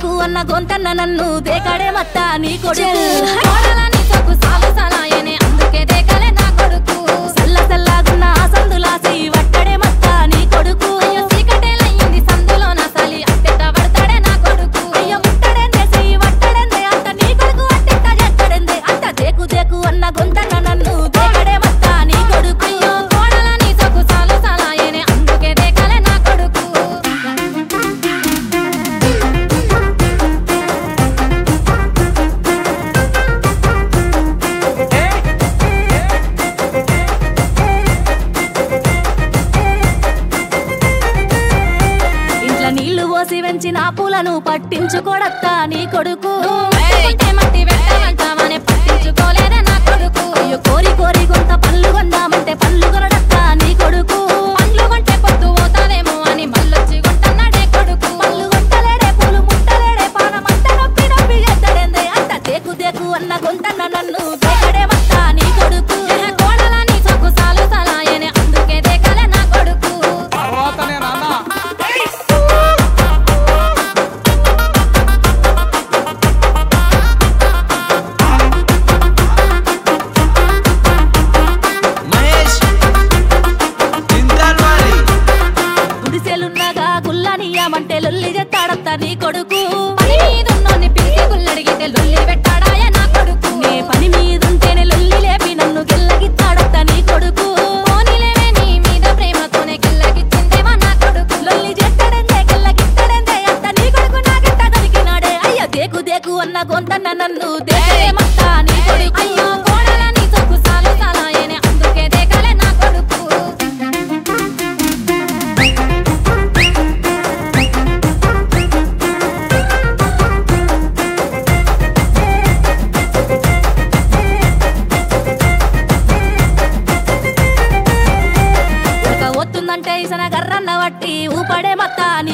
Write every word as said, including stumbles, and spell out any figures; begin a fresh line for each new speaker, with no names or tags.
దేకు అన్న గొంతన్న నన్ను దేకడే మత్త నీ కొడుకు కోడలని సొక్కు సాలు సలాయనే అందుకే దేకలే నా కొడుకు సల్ల సల్లాగున్న ఆ సందులాసి వట్టడే మత్త నీ కొడుకు అయ్యో సీకటేలయ్యింది సందులో నా సలి అట్టెట్ట పడతాడే నా కొడుకు అయ్యో ముట్టడెందే చెయ్యి వట్టడెందే అంత నీ కొడుకు అట్టెట్ట చేస్తాడెందే అంత దేకు దేకు అన్న గొంతన్న నన్ను దేకడే మత్త నీ కొడుకు అయ్యో కోడలని సొక్కు సాలు సలాయనే అందుకే దేకలే నా కొడుకు నీళ్లు పోసి వెంచిన పూలను పట్టించుకోడత్తా నీ కొడుకు మట్టి పెట్టమంటామని పట్టించుకోలేదే నా కొడుకు అయ్యో కోరి కోరి కొంత పళ్ళు కొందామంటే పళ్ళు కొనడత్తా నీ కొడుకు పళ్ళు కొంటే పొద్దు పోతాదేమో అని మళ్ళొచ్చి కొంటన్నాడే కొడుకు పళ్ళు కొంటలేడే పూలు ముట్టలేడే పానమంత నొప్పి నొప్పి చేస్తాడేందే అంత దేకు దేకు అన్న గొంతన్న నన్ను దేకడే మత్తా నీ కొడుకు కోడలని సొక్కు సాలు సలాయనే అందుకే దేకలే నా కొడుకు గుడిసెలున్నగా గుల్లనియమంటే లొల్లి చెత్తాడత్తా నీ కొడుకు పని మీదున్నోని పిలిచి గుల్లడిగితే లొల్లి పెట్టాడాయ నా కొడుకు నే పని మీదుంటేనే లొల్లి లేపి నన్ను గెల్లగిత్తాడత్తా నీ కొడుకు పోనీలేవే నీ మీద ప్రేమతోనే గెల్లగిచ్చిందేవా నా కొడుకు లొల్లి చేస్తాడందే గెల్లగిత్తాడందే అంత నీ కొడుకు నాకెట్ట దొరికినాడే అయ్యో దేకు దేకు అన్న గొంతన్న నన్ను దేకలే మత్తా నీ కొడుకు అయ్యో కోడలని సొక్కు సాలు సలాయనే అందుకే దేకలే నా కొడుకు వస్తుందంటే ఇసన గర్రన్న వట్టి ఊపడే మత్త